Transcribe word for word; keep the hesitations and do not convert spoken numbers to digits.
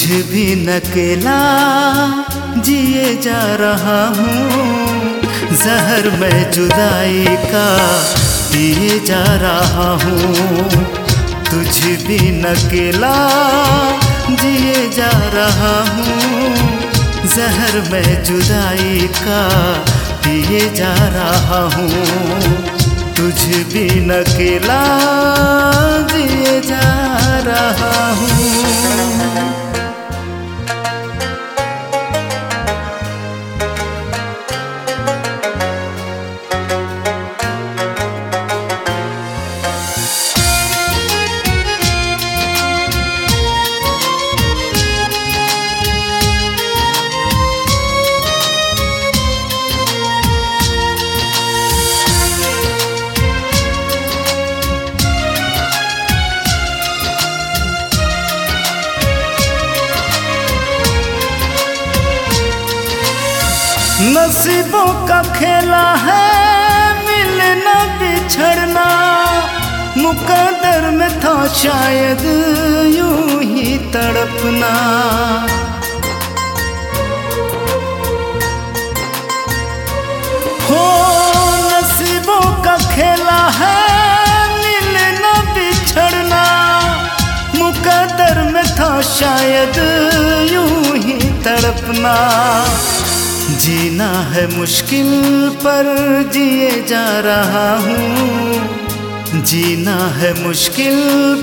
भी नकेला जिए जा रहा हूँ, जहर मैं जुदाई का पिए जा रहा हूँ। तुझ भी नकेला जिए जा रहा हूँ, जहर मैं जुदाई का पिए जा रहा हूँ। तुझ भी नकेला जिए जा रहा हूँ। नसीबों का खेला है मिलना बिछड़ना, मुकद्दर में था शायद यूं ही तड़पना। हो नसीबों का खेला है मिलना बिछड़ना, मुकद्दर में था शायद यूं ही तड़पना। जीना है मुश्किल पर जिए जा रहा हूँ, जीना है मुश्किल